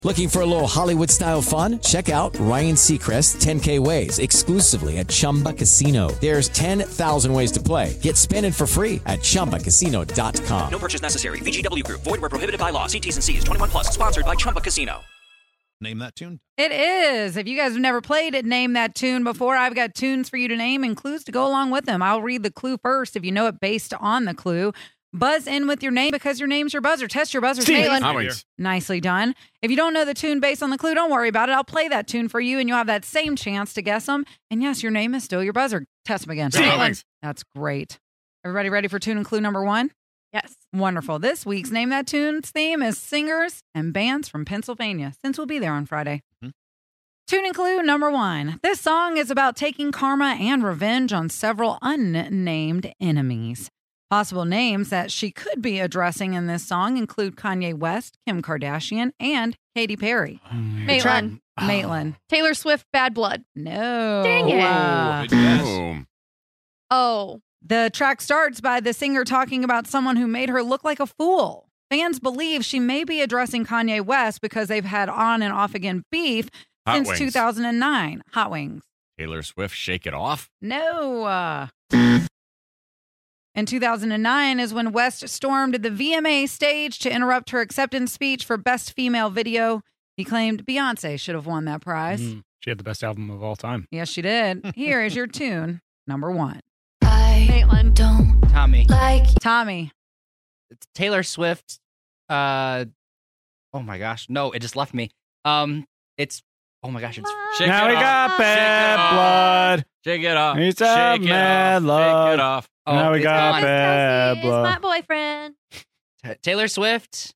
Looking for a little Hollywood-style fun? Check out Ryan Seacrest's 10K Ways exclusively at Chumba Casino. There's 10,000 ways to play. Get spinning for free at ChumbaCasino.com. No purchase necessary. VGW Group. Void where prohibited by law. See T's and C's. 21 plus. Sponsored by Chumba Casino. Name that tune. It is. If you guys have never played it, Name That Tune before, I've got tunes for you to name and clues to go along with them. I'll read the clue first if you know it based on the clue. Buzz in with your name because your name's your buzzer. Test your buzzer. Nicely done. If you don't know the tune based on the clue, don't worry about it. I'll play that tune for you, and you'll have that same chance to guess them. And yes, your name is still your buzzer. Test them again. That's great. Everybody ready for tune and clue number one? Yes. Wonderful. This week's Name That Tune's theme is singers and bands from Pennsylvania, since we'll be there on Friday. Tune and clue number one. This song is about taking karma and revenge on several unnamed enemies. Possible names that she could be addressing in this song include Kanye West, Kim Kardashian, and Katy Perry. Maitland. Maitland. Taylor Swift, Bad Blood. No. Dang it. Good guess. Oh. The track starts by the singer talking about someone who made her look like a fool. Fans believe she may be addressing Kanye West because they've had on and off again beef since 2009. Hot Wings. Taylor Swift, Shake It Off? No. In 2009 is when West stormed the VMA stage to interrupt her acceptance speech for Best Female Video. He claimed Beyonce should have won that prize. She had the best album of all time. Yes, she did. Here is your tune, number one. Maitland. Tommy. Tommy. It's Taylor Swift. Oh my gosh. No, it just left me. It's, oh my gosh. It's Shake Now it we off. got bad blood. Shake it off. He's a Shake it mad off. love. Shake it off. Oh, Now we it's got gone. bad Kelsey is my blood. boyfriend. Taylor Swift.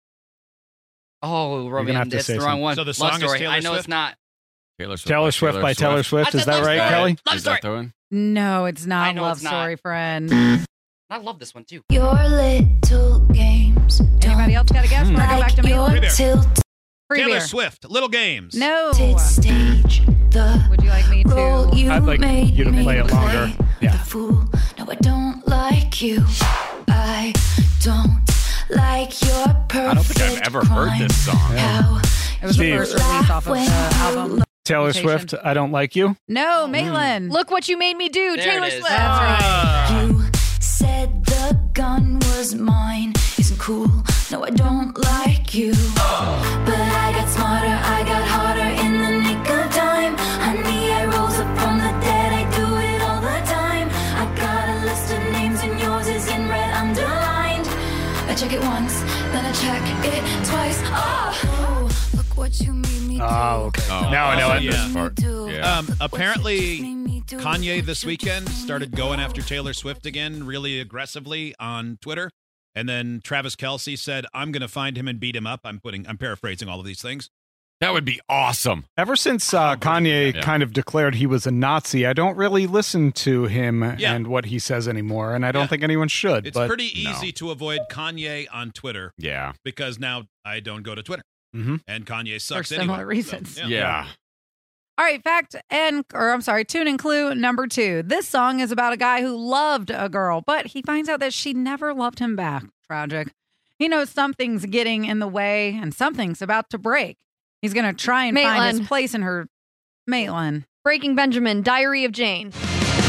Oh, gonna Roman, have to it's say the wrong something. one. So the Love song is Story. Taylor I know Swift? it's not. Taylor Swift by Taylor Swift. I Is said that Love right, Story. Kelly? Love Is that Story. the one? No, it's I not know Love it's not. Story, friend. I love this one too. Your little games. Anybody else got a guess? We're going to go back to Maitland. Free Taylor beer. Swift, Little Games. No. Stage, the Would you like me role to? you I'd like made you to me play it longer. play. Yeah. The fool. No, I don't like you. I don't like your perfect I don't think I've ever heard this song. How It was the Steve. first release off of the album. Taylor Rotation. Swift, I Don't Like You. No, Maitland. Look what you made me do, There Taylor it is. Swift. That's right. you said the gun was mine isn't cool. No, I don't like you. But I got smarter, I got harder in the nick of time. Honey, I rose up from the dead, I do it all the time. I got a list of names and yours is in red underlined. I check it once, then I check it twice. Oh, look what you made me do. Oh, okay. Now I know it. yeah. Part. Yeah. Apparently, Kanye this weekend started going after Taylor Swift again really aggressively on Twitter. And then Travis Kelce said, I'm going to find him and beat him up. I'm paraphrasing all of these things. That would be awesome. Ever since Kanye kind of declared he was a Nazi, I don't really listen to him and what he says anymore, and I don't think anyone should. It's but pretty easy to avoid Kanye on Twitter. Yeah. Because now I don't go to Twitter. Mm-hmm. And Kanye sucks For anyway. similar reasons. So, Yeah. All right, tune and clue number two. This song is about a guy who loved a girl, but he finds out that she never loved him back. Tragic. He knows something's getting in the way and something's about to break. He's going to try and find Maitland. his place in her. Maitland. Breaking Benjamin, Diary of Jane. That's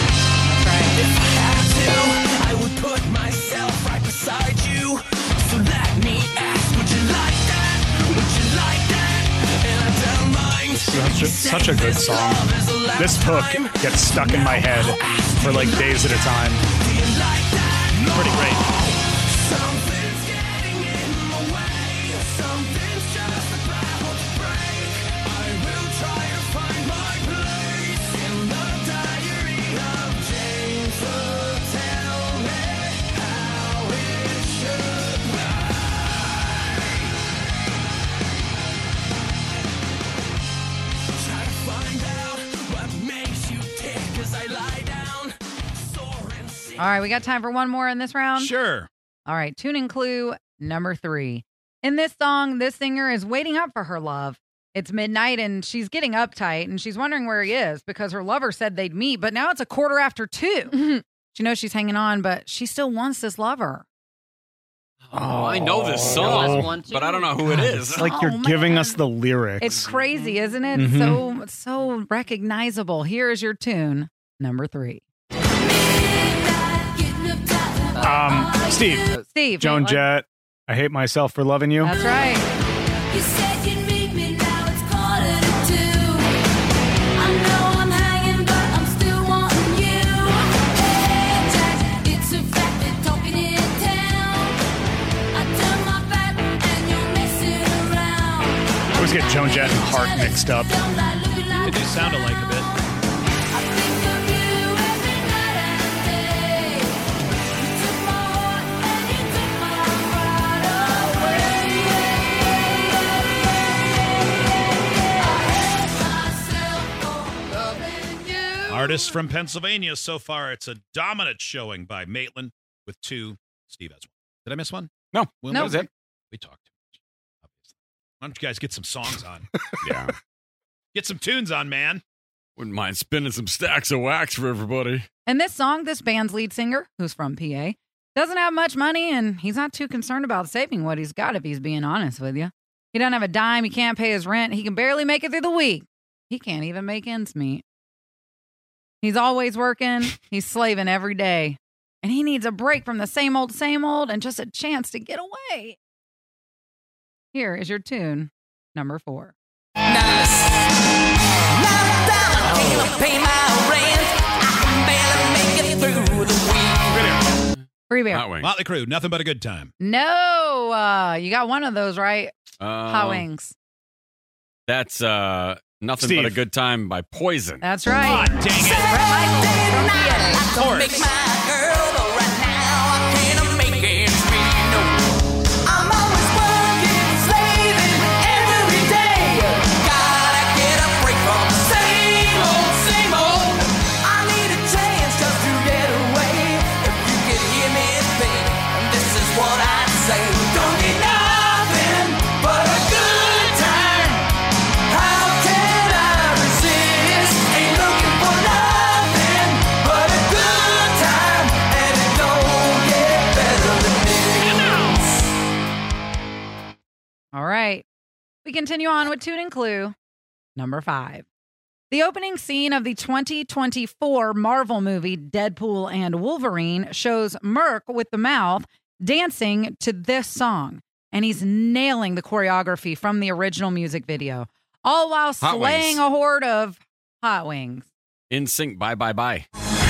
right. I would put myself right beside you. So let me ask, would you like that? Would you like that? And I don't mind. such a good song. This hook gets stuck in my head for like days at a time. Pretty great. Something's getting in the way. Something's just about to break. I will try to find my place in the diary of Jane. So tell me how it should be. Try to find out what makes you tick as I lie down. Soaring. All right, we got time for one more in this round? Sure. All right, tune and clue number three. In this song, this singer is waiting up for her love. It's midnight and she's getting uptight and she's wondering where he is because her lover said they'd meet, but now it's 2:15. She knows she's hanging on, but she still wants this lover. Oh, Oh, I know this Oh. song, but I don't know who it is. It's like you're giving us the lyrics. It's crazy, isn't it? Mhm. So recognizable. Here is your tune, number 3. Steve. Steve. Joan what? Jett. I hate myself for loving you. That's right. You said you'd meet me, now it's 1:45. I know I'm hanging, but I'm still wanting you. Hey, Jack, it's a fact they're talking in town. I turn my back and you're messing around. I always get Joan Jett and Heart mixed up. They do sound alike a bit. I think of you every night and day. You took my heart and you took my pride away. Artists from Pennsylvania so far. It's a dominant showing by Maitland with 2. Steve has 1. Did I miss one? No. Will, That was it. We talked too much, obviously. Why don't you guys get some songs on? Yeah. Get some tunes on, man. Wouldn't mind spinning some stacks of wax for everybody. And this song, this band's lead singer, who's from PA, doesn't have much money, and he's not too concerned about saving what he's got, if he's being honest with you. He doesn't have a dime. He can't pay his rent. He can barely make it through the week. He can't even make ends meet. He's always working. He's slaving every day. And he needs a break from the same old, and just a chance to get away. Here is your tune, number 4. Free beer. Hot Wings. Motley Crue, nothing but a good time. No, you got one of those right. Hot Uh, Wings. That's Nothing Steve. But a Good Time by Poison. That's right. Ah, dang it. Bret Michaels from PA. Of course. All right. We continue on with Tune and Clue, number 5. The opening scene of the 2024 Marvel movie Deadpool and Wolverine shows Merc with the mouth dancing to this song, and he's nailing the choreography from the original music video, all while Hot slaying Wings. a horde of hot wings. In Sync, Bye Bye Bye.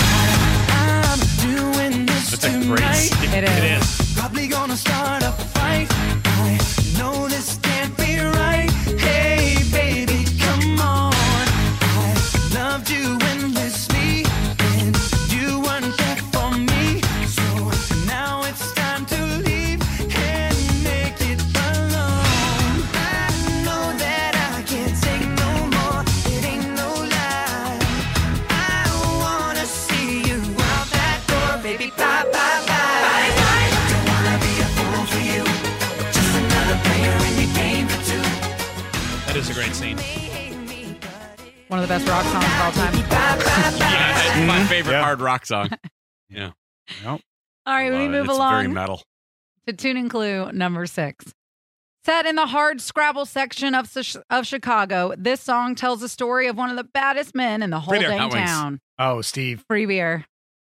That's a great scene. It is. It is. Probably gonna start a fight. I know this can't be right. Hey, baby, come on. I loved you endlessly, and you weren't there for me. So now it's time to leave and make it alone. I know that I can't take no more. It ain't no lie. I wanna see you out that door, baby. Bye, bye, bye. Don't wanna be a fool for you. Just another player in your game for two. That is a great scene. One of the best rock songs of all time. Yeah, it's my favorite Yeah. hard rock song. Yeah. Nope. All right, we Love it. move It's very along metal. to Tune and Clue number 6. Set in the hard Scrabble section of Chicago, this song tells the story of one of the baddest men in the whole Free beer. dang Hot Wings. town. Oh, Steve. Free beer.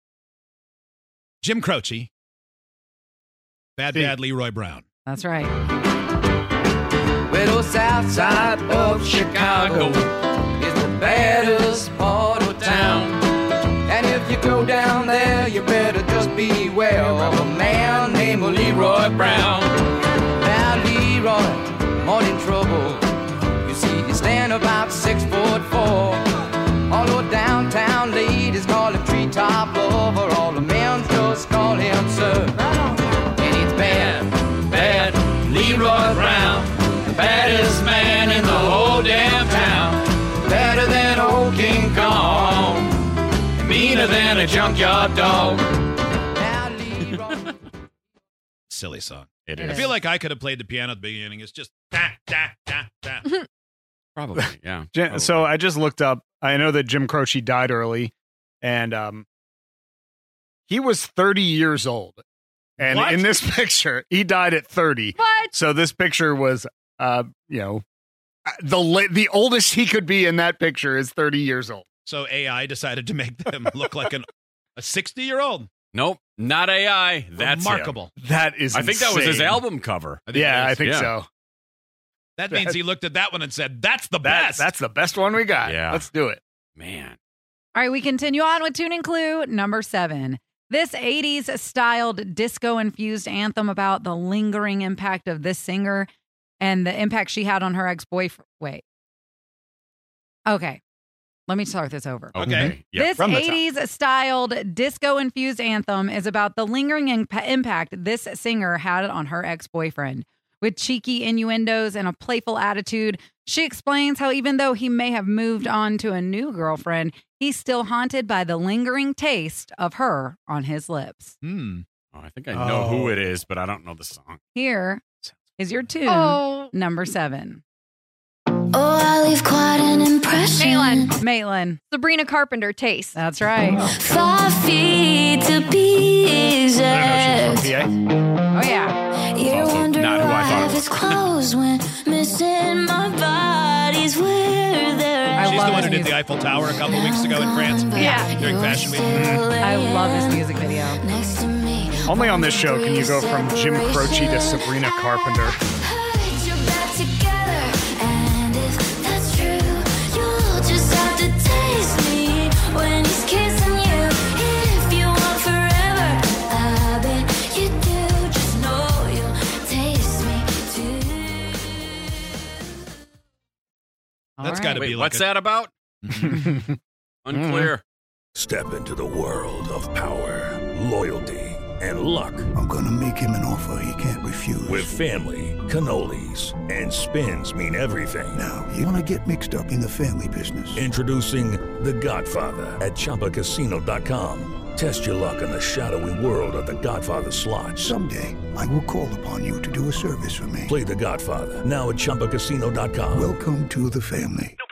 Jim Croce. Bad Steve. Bad Leroy Brown. That's right. Well, the south side of Chicago is the baddest part of town. And if you go down there, you better just beware of a man named Leroy Brown. Now, Leroy, morning trouble. You see, he stand about 6'4". All the downtown ladies call him treetop lover. All the men just call him sir. And he's bad, bad Leroy Brown. The baddest man in the whole damn town. Better than old King Kong. Meaner than a junkyard dog. Now Leroy. Silly song. It It I is. feel like I could have played the piano at the beginning. It's just da, da, da, da. Probably, yeah. So I just looked up. I know that Jim Croce died early, and he was 30 years old. And What? in this picture, he died at 30. What? So this picture was, the oldest he could be in that picture is 30 years old. So AI decided to make them look like a 60-year-old. Nope, not AI. That's remarkable. That is I think that was his insane. album cover. I think Yeah, it I is. think so. That means he looked at that one and said, "That's the best." That's the best one we got. Yeah. Let's do it. Man. All right, we continue on with Tune and Clue number 7. This 80s styled disco infused anthem about the lingering impact of this singer and the impact she had on her ex-boyfriend. Wait. Okay. Let me start this over. Okay. Yeah. This from the top. 80s styled disco infused anthem is about the lingering impact this singer had on her ex-boyfriend. With cheeky innuendos and a playful attitude, she explains how even though he may have moved on to a new girlfriend, he's still haunted by the lingering taste of her on his lips. Hmm. Oh, I think I know who it is, but I don't know the song. Here is your tune, Oh. number 7. Oh, I leave quite an impression. Maitland. Sabrina Carpenter, Taste. That's right. 5 feet to be I don't know if she's exact. from PA. Oh, yeah. You're Also wondering not who I thought why it this was. clothes went missing. My body's where they're at. I She's love the one his who did the music. Eiffel Tower a couple weeks ago in France. Yeah. During Fashion Week. I love this music video. Next to me. Only on this show can you go from Jim Croce to Sabrina Carpenter. Put your back together, and if that's true, you'll just have to taste me when he's kissing you. If you want forever, I bet you do. Just know you'll taste me too. That's All got to right. be Wait, like what's that about? Unclear. Step into the world of power, loyalty, and luck. I'm gonna make him an offer he can't refuse. With family, cannolis, and spins mean everything. Now, you wanna get mixed up in the family business. Introducing The Godfather at ChumbaCasino.com. Test your luck in the shadowy world of The Godfather slot. Someday, I will call upon you to do a service for me. Play The Godfather now at ChumbaCasino.com. Welcome to the family. No